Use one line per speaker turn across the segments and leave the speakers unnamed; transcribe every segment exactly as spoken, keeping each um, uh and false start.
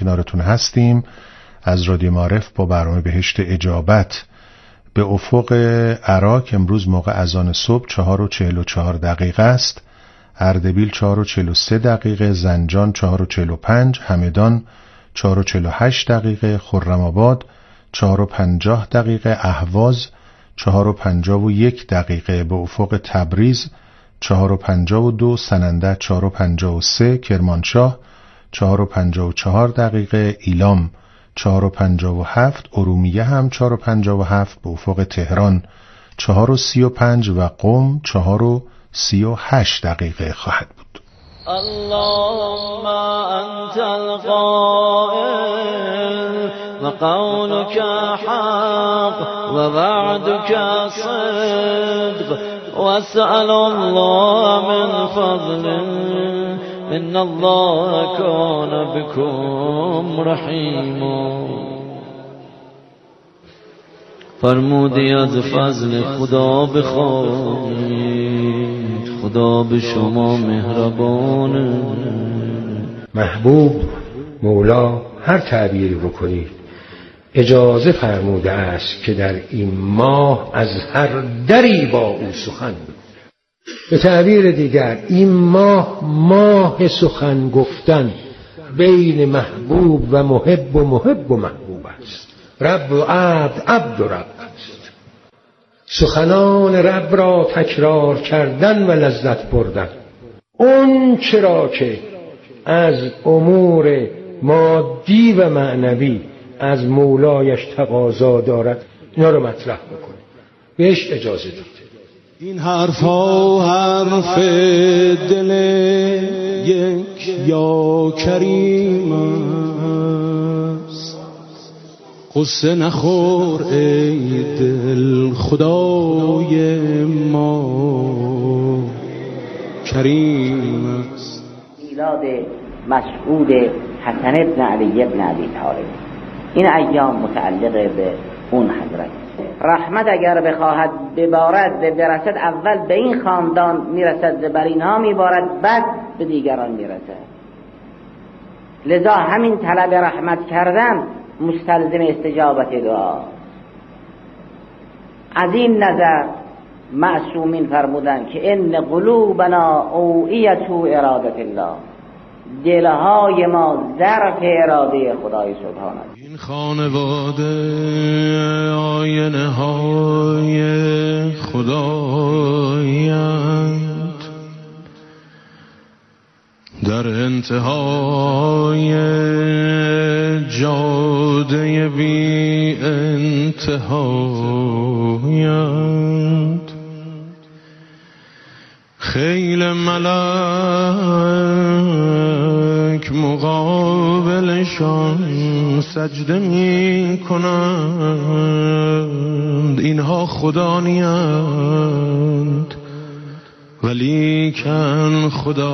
کنارتون هستیم از رادیو معارف با برنامه بهشت اجابت. به افق عراق امروز موقع اذان صبح چهار و چهل و چهار دقیقه است، اردبیل چهار و چهل و سه دقیقه، زنجان چهار و چهل و پنج، همدان چهار و چهل و هشت دقیقه، خرم‌آباد چهار و پنجاه دقیقه، اهواز چهار و پنجاه و یک دقیقه، به افق تبریز چهار و پنجاه و دو، سننده چهار و پنجاه و سه، کرمانشاه چهار و پنجاه و چهار دقیقه، ایلام چهار و پنجاه و هفت، ارومیه هم چهار و پنجاه و هفت، به افق تهران چهار و سی و پنج و قم چهار و سی و هشت دقیقه خواهد بود.
اللهم انت القائل و قولك حق و وعدك صدق و اسأل الله من فضله ان الله کان بكم رحیما. فرمودی از فضل خدا بخواهید، خدا به شما مهربانه.
محبوب مولا هر تعبیری بکنید اجازه فرموده است که در این ماه از هر دری با او سخن بگوید. به تعبیر دیگر این ماه ماه سخن گفتن بین محبوب و محب و محب و محبوب است. رب و عبد، عبد و رب است. سخنان رب را تکرار کردن و لذت بردن. اون چرا که از امور مادی و معنوی از مولایش تقاضا دارد اینا رو مطرح بکنه، بهش اجازه داد.
این حرفا حرف دل یک یا کریم است، قصه نخور ای دل خدای ما کریم است.
میلاد مسعود حسن ابن علی ابن ابی طالب، این ایام متعلق به اون حضرت. رحمت اگر بخواهد ببارد و برسد اول به این خاندان میرسد، بر اینها میبارد، بعد به دیگران میرسد. لذا همین طلب رحمت کردن مستلزم استجابت دعا. از این نظر معصومین فرمودن که ان قلوبنا اوعیة ارادة الله، دلهای ما ظرف اراده خدای سبحانه.
این خانواده آینه های خدایند، در انتهای جاده بی انتهایند. خیل ملک مقابلشان سجده می کنند، اینها خدا نیند ولیکن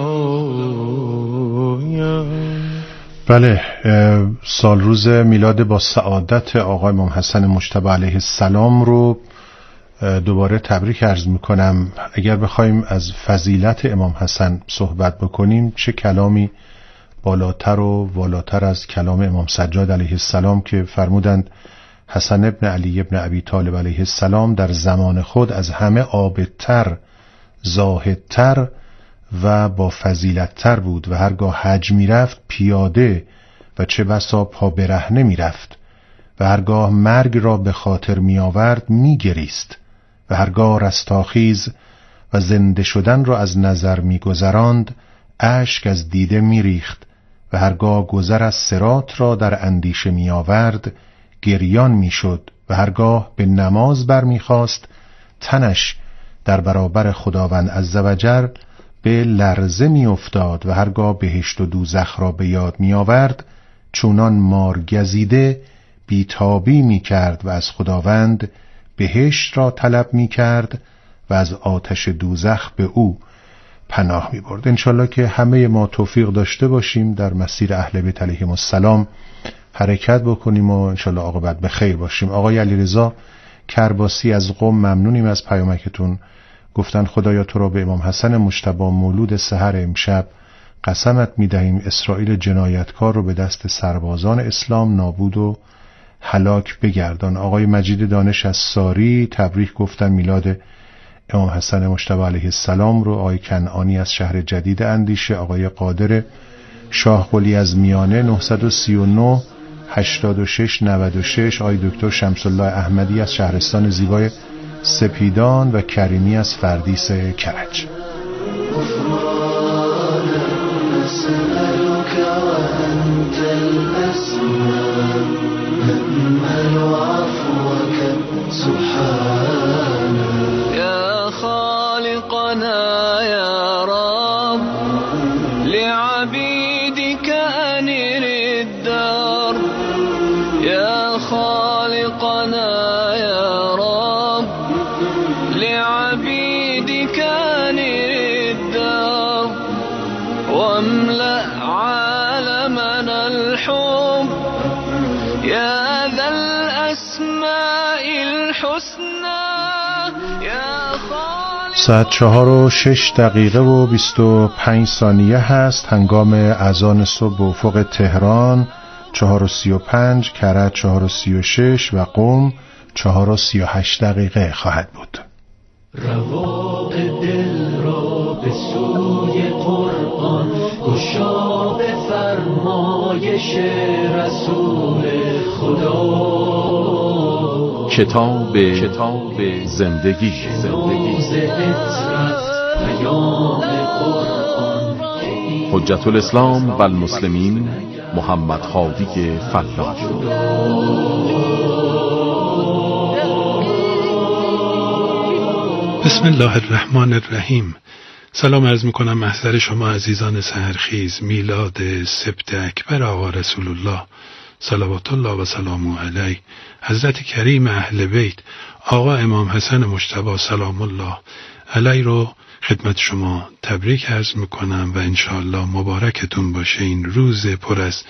خدایند.
بله، سال روز میلاد با سعادت آقای امام حسن مجتبی علیه السلام رو دوباره تبریک عرض میکنم. اگر بخوایم از فضیلت امام حسن صحبت بکنیم چه کلامی بالاتر و والاتر از کلام امام سجاد علیه السلام که فرمودند حسن ابن علی ابن ابی طالب علیه السلام در زمان خود از همه عابدتر، زاهدتر و با فضیلتتر بود و هرگاه حج میرفت پیاده و چه بسا پا برهنه میرفت و هرگاه مرگ را به خاطر میآورد میگریست و هرگاه رستاخیز و زنده شدن را از نظر میگذراند اشک از دیده میریخت و هرگاه گذر از صراط را در اندیشه میآورد گریان میشد و هرگاه به نماز برمیخواست تنش در برابر خداوند عزوجل به لرزه میافتاد و هرگاه بهشت و دوزخ را به یاد میآورد چونان مارگزیده بیتابی میکرد و از خداوند بهشت را طلب میکرد و از آتش دوزخ به او پناه میبرد. انشالله که همه ما توفیق داشته باشیم در مسیر اهل بیت علیهم السلام حرکت بکنیم و انشالله عاقبت به خیر باشیم. آقای علیرضا کرباسی از قم ممنونیم از پیامکتون. گفتن خدایا تو را به امام حسن مجتبی مولود سحر امشب قسمت می‌دهیم اسرائیل جنایتکار رو به دست سربازان اسلام نابود و هلاک بگردان. آقای مجید دانش از ساری تبریک گفتن میلاد امام حسن مجتبی علیه السلام رو. آقای کنعانی از شهر جدید اندیشه، آقای قادر شاهقلی از میانه نهصد و سی و نه هشتاد و شش نود و شش، آقای دکتر شمس الله احمدی از شهرستان زیبای سپیدان و کریمی از فردیس کرج.
يا خالقنا يا رب لعبيدك أنر الدار، يا خالقنا يا رب لعبيدك أنر الدار، واملأ عالمنا الحب يا ذا الأسماء الحسنى يا خالق.
ساعت چهار و شش دقیقه و بیست و پنج ثانیه هست. هنگام اذان صبح به افق تهران چهار و سی و پنج، کرج چهار و سی و شش و قم چهار و سی و هشت دقیقه خواهد بود.
رواق دل را به سوی قرآن گشا به فرمایش رسول خدا.
کتاب کتاب زندگی
نوز اطرت پیام قرآن.
حجت الاسلام و المسلمین محمد هادی فلاح.
بسم الله الرحمن الرحیم. سلام عرض میکنم محضر شما عزیزان سحرخیز. میلاد سبت اکبر آقا رسول الله صلوات الله و سلام علیه، حضرت کریم اهل بیت آقا امام حسن مجتبی سلام الله علیه رو خدمت شما تبریک عرض میکنم و انشاءالله مبارکتون باشه این روز پر از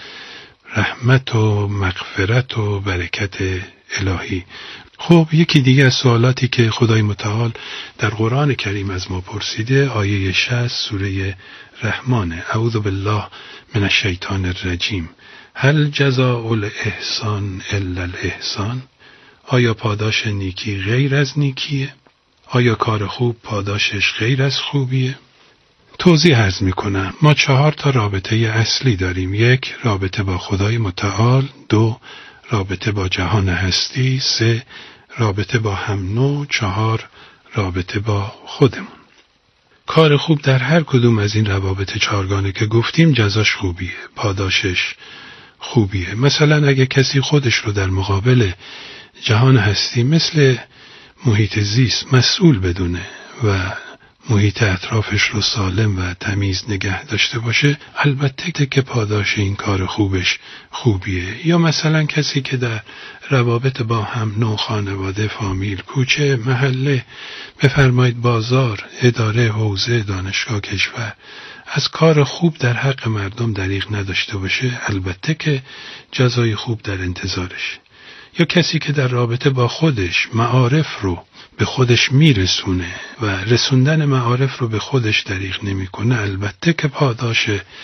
رحمت و مغفرت و برکت الهی. خب یکی دیگه از سوالاتی که خدای متعال در قرآن کریم از ما پرسیده آیه شصت سوره رحمانه. اعوذ بالله من الشیطان الرجیم. هل جزاء الاحسان الا الاحسان؟ آیا پاداش نیکی غیر از نیکیه؟ آیا کار خوب پاداشش غیر از خوبیه؟ توضیح عرض میکنم. ما چهار تا رابطه اصلی داریم. یک، رابطه با خدای متعال. دو، رابطه با جهان هستی. سه، رابطه با هم نوع. چهار، رابطه با خودمون. کار خوب در هر کدوم از این روابط چهارگانه که گفتیم جزاش خوبیه، پاداشش خوبیه. مثلا اگه کسی خودش رو در مقابل جهان هستی مثل محیط زیست مسئول بدونه و محیط اطرافش رو سالم و تمیز نگه داشته باشه، البته که پاداش این کار خوبش خوبیه. یا مثلا کسی که در روابط با هم نوع، خانواده، فامیل، کوچه، محله، بفرمایید بازار، اداره، حوزه، دانشگاه، کشور از کار خوب در حق مردم دریغ نداشته باشه، البته که جزای خوب در انتظارش. یا کسی که در رابطه با خودش معارف رو به خودش میرسونه و رسوندن معارف رو به خودش دریغ نمیکنه، البته که پاداش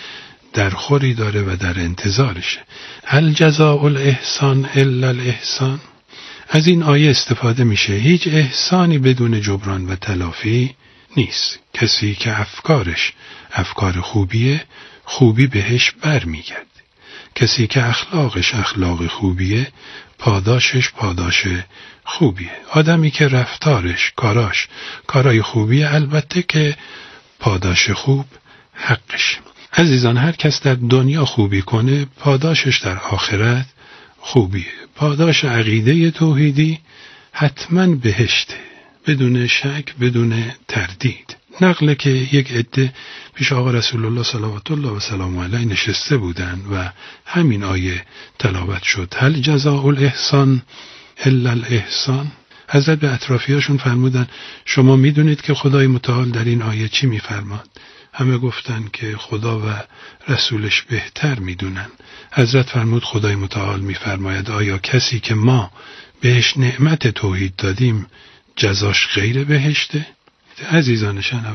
درخوری داره و در انتظارشه. هل جزاء الاحسان الا الاحسان؟ از این آیه استفاده میشه هیچ احسانی بدون جبران و تلافی نیست. کسی که افکارش افکار خوبیه، خوبی بهش برمیگرده. کسی که اخلاقش اخلاق خوبیه، پاداشش پاداش خوبیه. آدمی که رفتارش، کاراش کارای خوبیه، البته که پاداش خوب حقش. عزیزان، هر کس در دنیا خوبی کنه، پاداشش در آخرت خوبیه. پاداش عقیده توحیدی حتما بهشته، بدون شک، بدون تردید. نقله که یک عده پیش آقا رسول الله صلوات الله و سلام علیه نشسته بودند و همین آیه تلاوت شد. هل جزاء الاحسان الا الاحسان؟ حضرت به اطرافیاشون فرمودن شما میدونید که خدای متعال در این آیه چی میفرماد؟ همه گفتن که خدا و رسولش بهتر میدونن. حضرت فرمود خدای متعال میفرماید آیا کسی که ما بهش نعمت توحید دادیم جزاش غیر بهشته؟ عزیزان شنونده،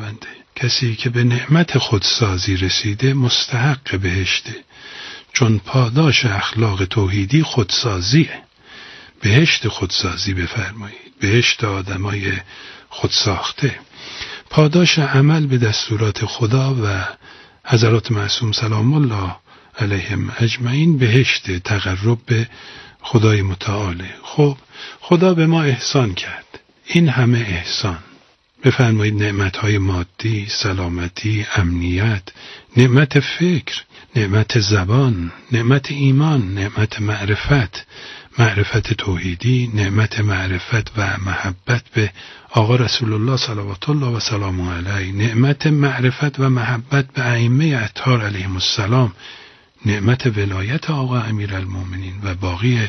کسی که به نعمت خودسازی رسیده مستحق بهشته، چون پاداش اخلاق توحیدی خودسازیه. بهشت خودسازی بفرمایید، بهشت آدمای خودساخته. پاداش عمل به دستورات خدا و حضرات معصوم سلام الله علیهم اجمعین بهشت تقرب به خدای متعاله. خب خدا به ما احسان کرد، این همه احسان. بفرمایید نعمتهای مادی، سلامتی، امنیت، نعمت فکر، نعمت زبان، نعمت ایمان، نعمت معرفت، معرفت توحیدی، نعمت معرفت و محبت به آقا رسول الله صلوات الله و سلامه علیه، نعمت معرفت و محبت به ائمه اطهار علیهم السلام، نعمت ولایت آقا امیرالمومنین و باقی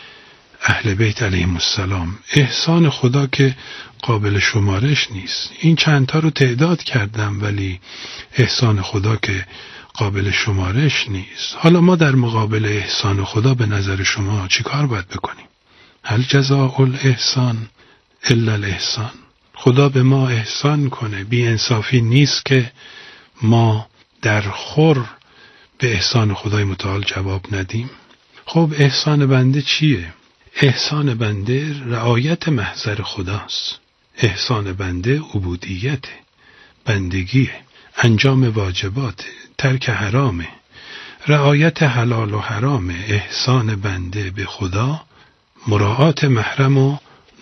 اهل بیت علیهم السلام. احسان خدا که قابل شمارش نیست. این چندتا رو تعداد کردم، ولی احسان خدا که قابل شمارش نیست. حالا ما در مقابل احسان خدا به نظر شما چی کار باید بکنیم؟ هل جزاء الاحسان الا الاحسان؟ خدا به ما احسان کنه. بی انصافی نیست که ما در خور به احسان خدای متعال جواب ندیم. خب احسان بنده چیه؟ احسان بنده رعایت محضر خداست. احسان بنده عبودیت، بندگیه، انجام واجبات، ترک حرامه، رعایت حلال و حرامه. احسان بنده به خدا مراعات محرم و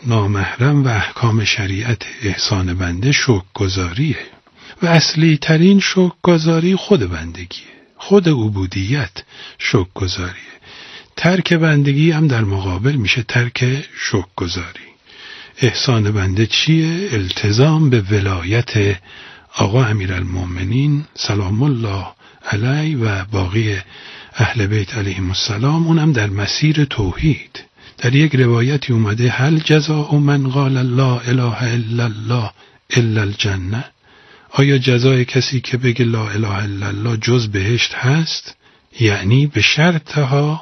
نامحرم و احکام شریعت. احسان بنده شکرگزاریه و اصلی ترین شکرگزاری خود بندگیه، خود عبودیت شکرگزاریه. ترک بندگی هم در مقابل میشه ترک شکرگزاری. احسان بنده چیه؟ التزام به ولایت آقا امیرالمومنین سلام الله علیه و باقی اهل بیت علیهم السلام، اونم در مسیر توحید. در یک روایتی اومده هل جزاء من قال لا اله الا الله الا الجنه؟ آیا جزای کسی که بگه لا اله الا الله جز بهشت هست؟ یعنی به شرطها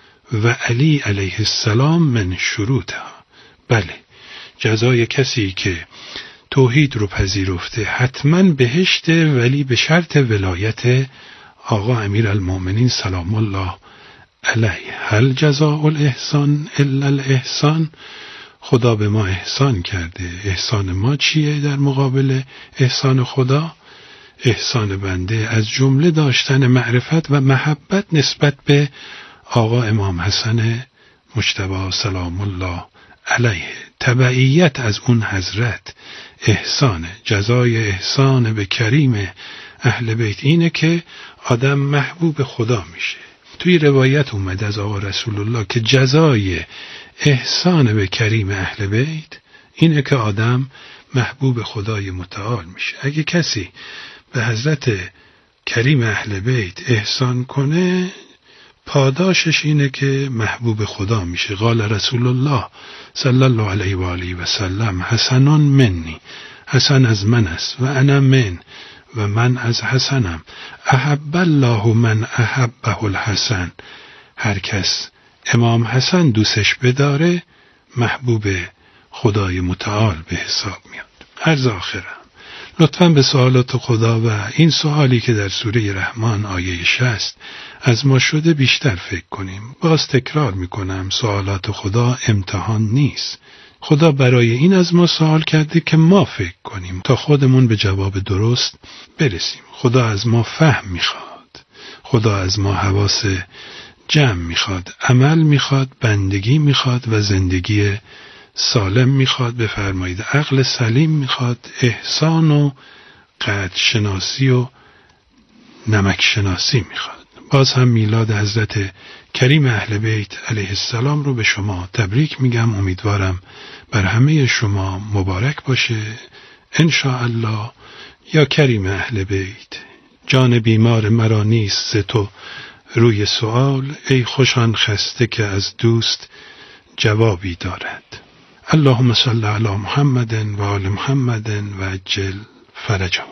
و علی علیه السلام من شروطها. بله، جزای کسی که توحید رو پذیرفته حتما بهشته، ولی به شرط ولایت آقا امیرالمومنین سلام الله علیه. هل جزاء الاحسان الا الاحسان؟ خدا به ما احسان کرده. احسان ما چیه در مقابل احسان خدا؟ احسان بنده از جمله داشتن معرفت و محبت نسبت به آقا امام حسن مجتبی سلام الله علیه. تبعیت از اون حضرت احسانه. جزای احسان به کریم اهل بیت اینه که آدم محبوب خدا میشه. توی روایت اومده از آقا رسول الله که جزای احسان به کریم اهل بیت اینه که آدم محبوب خدای متعال میشه. اگه کسی به حضرت کریم اهل بیت احسان کنه، پاداشش اینه که محبوب خدا میشه. قال رسول الله صلی الله علیه و آله و سلم حسنان منی، حسن از من است و انا من و من از حسنم. احب الله من احبه الحسن. هر کس امام حسن دوستش بداره محبوب خدای متعال به حساب میاد. عرض آخرم لطفاً به سوالات خدا و این سوالی که در سوره رحمان آیه شصت از ما شده بیشتر فکر کنیم. باز تکرار میکنم، سوالات خدا امتحان نیست. خدا برای این از ما سوال کرده که ما فکر کنیم تا خودمون به جواب درست برسیم. خدا از ما فهم میخواد، خدا از ما حواس جمع میخواد، عمل میخواد، بندگی میخواد و زندگی سالم میخواد. بفرمایید عقل سلیم میخواد، احسان و قدر شناسی و نمک شناسی میخواد. باز هم میلاد حضرت کریم اهل بیت علیه السلام رو به شما تبریک میگم. امیدوارم بر همه شما مبارک باشه ان شاء الله. یا کریم اهل بیت، جان بیمار مرا نیست ز تو روی سوال، ای خوشان خسته که از دوست جوابی دارد. اللهم صل علی محمد و آل محمد و عجل فرجهم.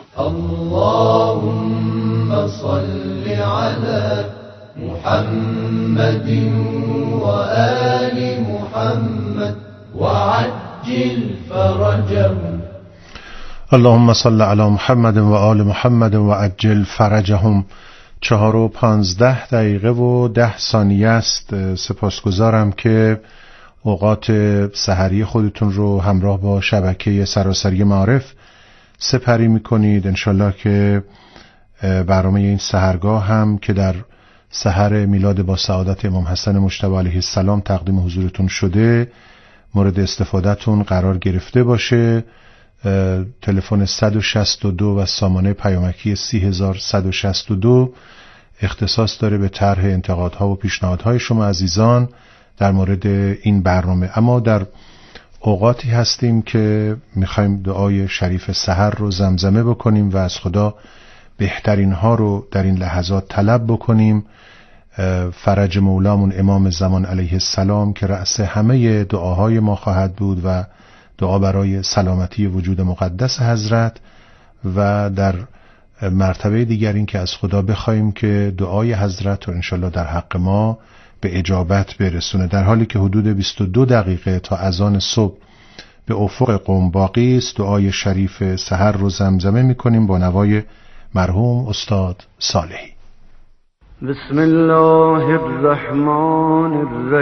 اللهم صل علی محمد و آل محمد و عجل فرجهم.
اللهم صل علی محمد و آل محمد و عجل فرجهم. چهار و پانزده دقیقه و ده ثانیه است. سپاسگزارم که اوقات سحری خودتون رو همراه با شبکه سراسری معارف سپری میکنید. انشالله که برنامه این سحرگاه هم که در سحر میلاد با سعادت امام حسن مجتبی علیه السلام تقدیم حضورتون شده مورد استفادهتون قرار گرفته باشه. تلفن صد و شصت و دو و سامانه پیامکی سی هزار و صد و شصت و دو اختصاص داره به طرح انتقادها و پیشنهادهای شما عزیزان در مورد این برنامه. اما در اوقاتی هستیم که میخوایم دعای شریف سحر رو زمزمه بکنیم و از خدا بهترین ها رو در این لحظات طلب بکنیم. فرج مولامون امام زمان علیه السلام که رأس همه دعاهای ما خواهد بود و دعا برای سلامتی وجود مقدس حضرت، و در مرتبه دیگر این که از خدا بخوایم که دعای حضرت رو انشالله در حق ما به اجابت برسونه. در حالی که حدود بیست و دو دقیقه تا اذان صبح به افق قم باقی است، دعای شریف سحر رو زمزمه میکنیم با نوای مرحوم استاد صالحی.
بسم الله الرحمن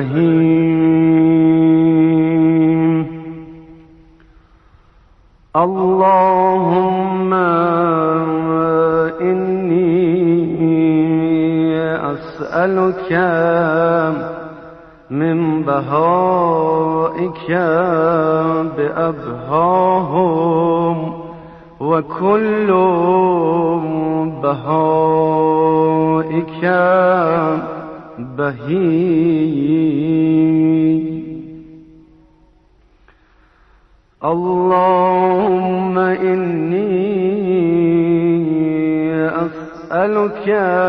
الرحیم. اللهم إني أسألك من بهائك بأبهاهم وكل بهائك بهي. اللهم إني أسألك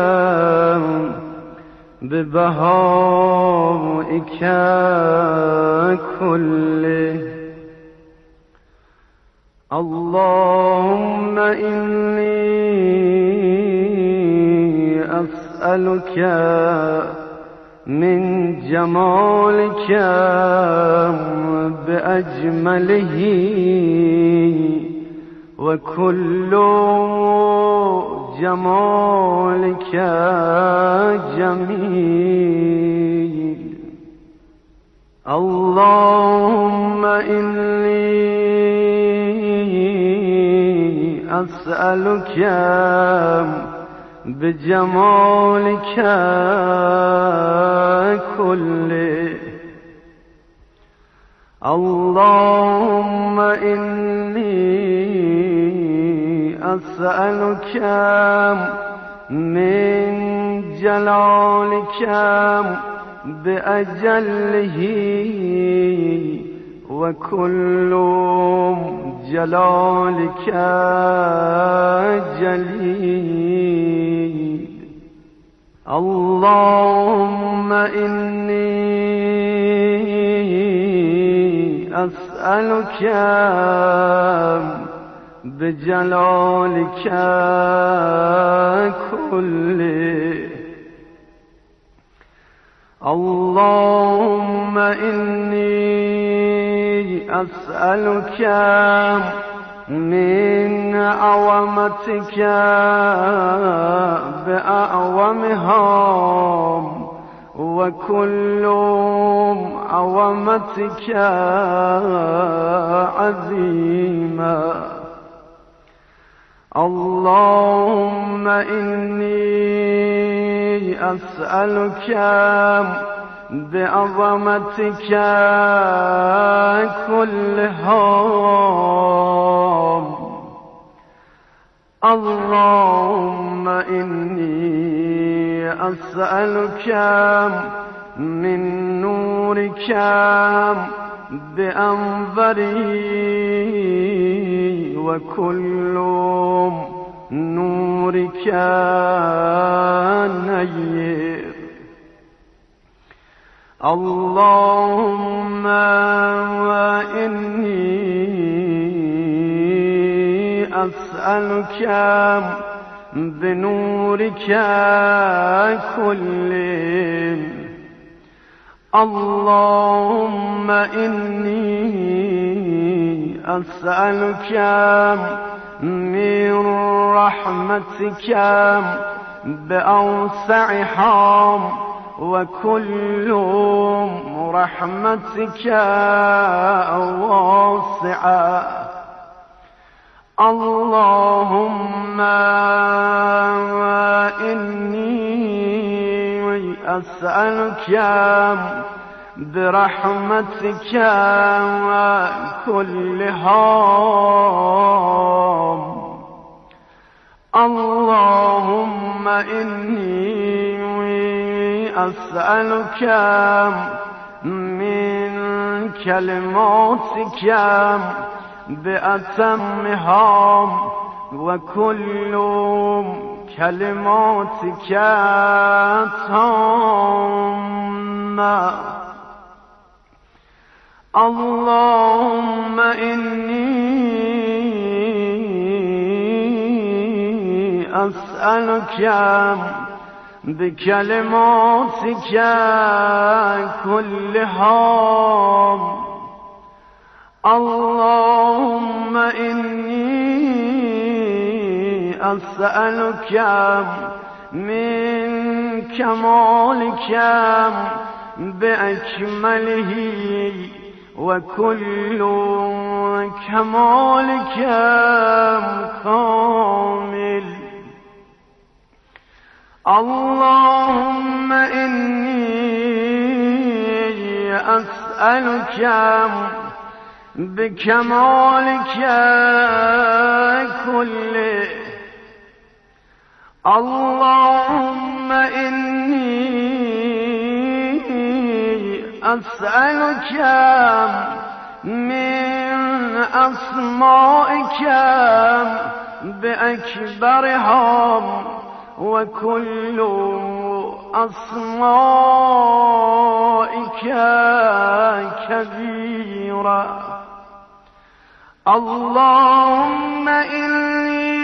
ببهائك كله. اللهم إني أسألك من جمالك بأجمله وكل جمالك جميل. اللهم إني أسألك بجمالك كله. اللهم إني أسألك من جلالك بأجله وكل جلالك جليل. اللهم إني أسألك بجلالك كله. اللهم إني أسألك من عظمتك بأعظمها وكل عظمتك عظيما. اللهم إني أسألك بعظمتك كلها. اللهم إني أسألك من نورك بأنظري وكل نورك نير. اللهم إني أسألك بنورك كله. اللهم إني أسألك
من رحمتك بأوسعها وكل رحمتك واسعة. اللهم إني أسألك برحمتك كلها. اللهم إني أسألك من كلماتك بأتمها وكل كلماتك تامة. اللهم إني أسألك بكلماتك كلها. اللهم إني أسألك من كمالك بأكمله وكل كمالك كامل. اللهم إني أسألك بكمالك كله. اللهم إني أسألك من أسمائك بأكبرها وكل أسمائك كبيرة. اللهم إني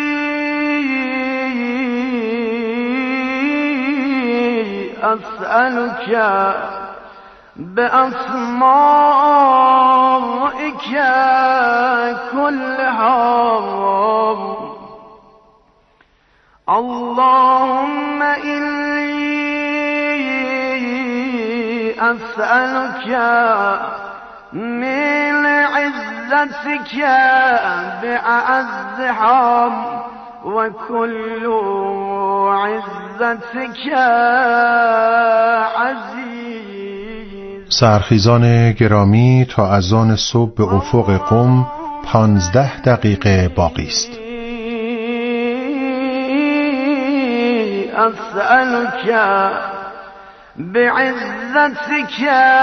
أسألك بأسمائك كلها. اللهم إني أسألك من عزتك بأعزها وكل عزتك عزیز.
سرخیزان گرامی، تا اذان صبح به افق قم پانزده دقیقه باقی است.
أسألك بعزتك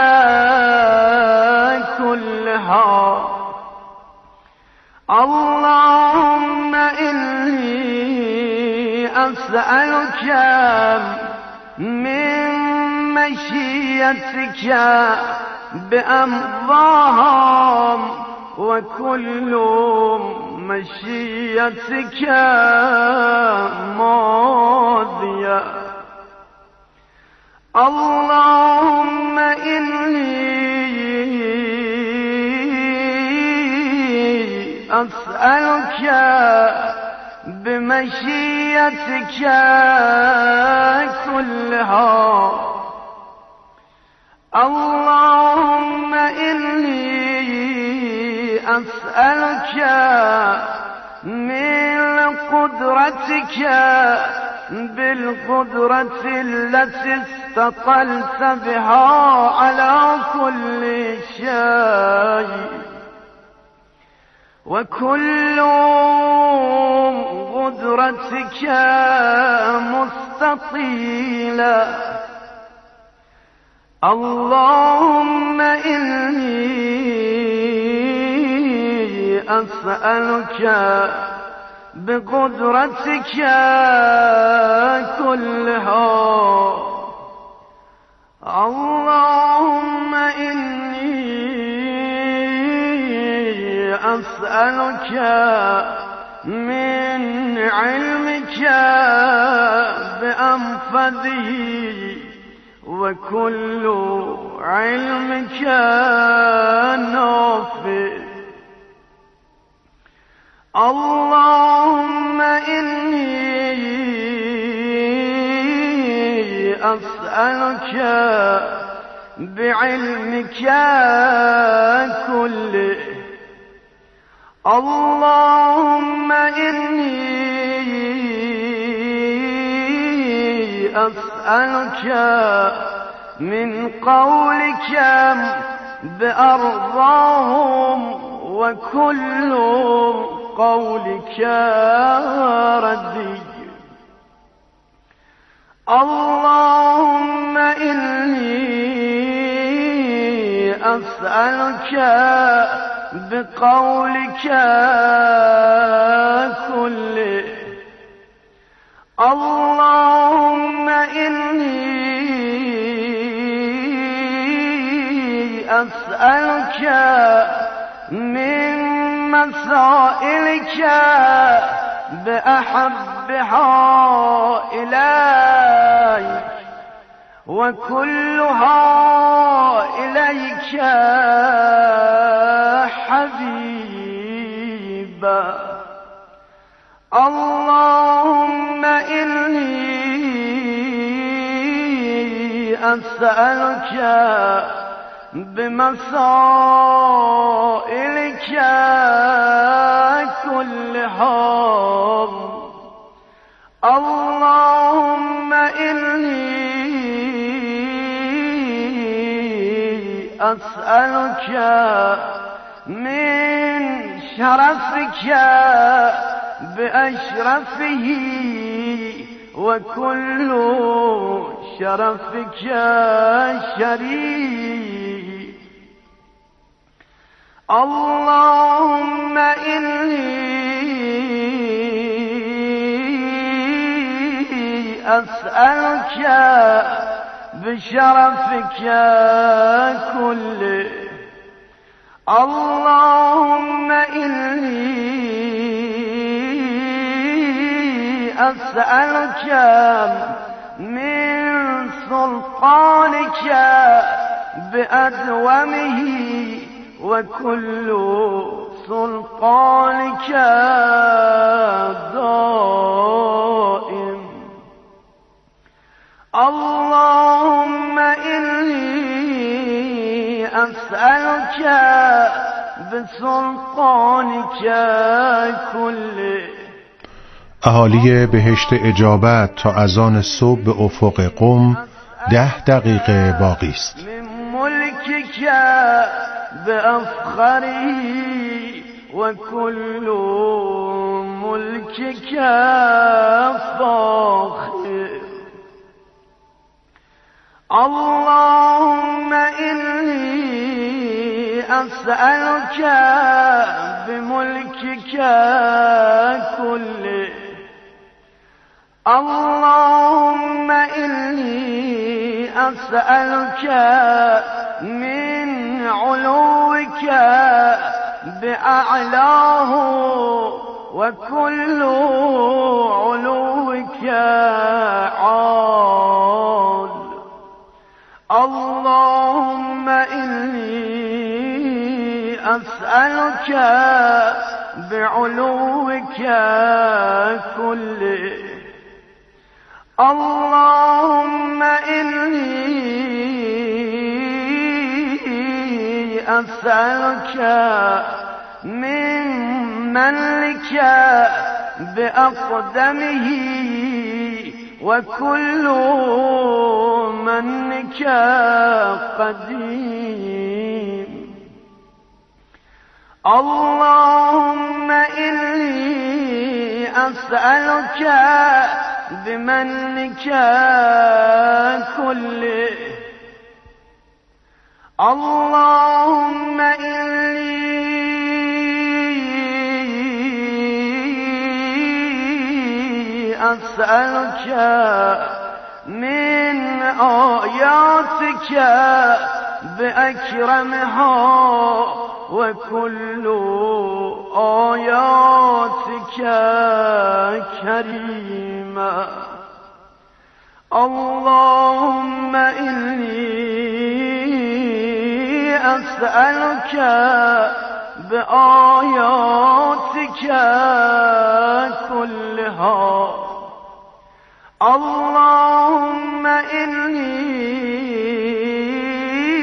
كلها. اللهم إني أسألك من مشيتك بأمضاها وكل مشيتك ماضية. اللهم إني أسألك بمشيتك كلها. اللهم إني أسألك من قدرتك بالقدرة التي استطلت بها على كل شيء وكل قدرتك مستطيلة. اللهم إني أسألك بقدرتك كلها. اللهم إني أسألك من علمك بأنفذه وكل علمك نافع. اللهم إني أسألك بعلمك كله اللهم إني أسألك من قولك بأرضاهم وكل قولك ردي اللهم إني أسألك بقولك كله اللهم إني أسألك من مسائلك بأحبها إليك وكلها إليك حبيبا اللهم إني أسألك بمسائلك كلها اللهم إني أسألك من شرفك بأشرفه وكل شرفك شريك اللهم إني أسألك بشرفك كله اللهم إني أسألك من سلطانك بأدومه وكل سلطانك دائم اللهم إني أسألك بسلطانك كله.
اهالی بهشت اجابت تا اذان صبح به افق قم ده دقیقه باقی است.
ملکک بأفخره وكل ملکک فاخر اللهم إني أسألك بملكك كله اللهم إني أسألك من علوك بأعلاه وكل علوك عال اللهم إني أسألك بعلوك كله اللهم إني أسألك من منك بأقدمه وكل منك قديم اللهم إني أسألك بمنك كله اللهم إني أسألك من آياتك بأكرمها وكل آياتك كريمة اللهم إني أسألك بآياتك كلها اللهم إني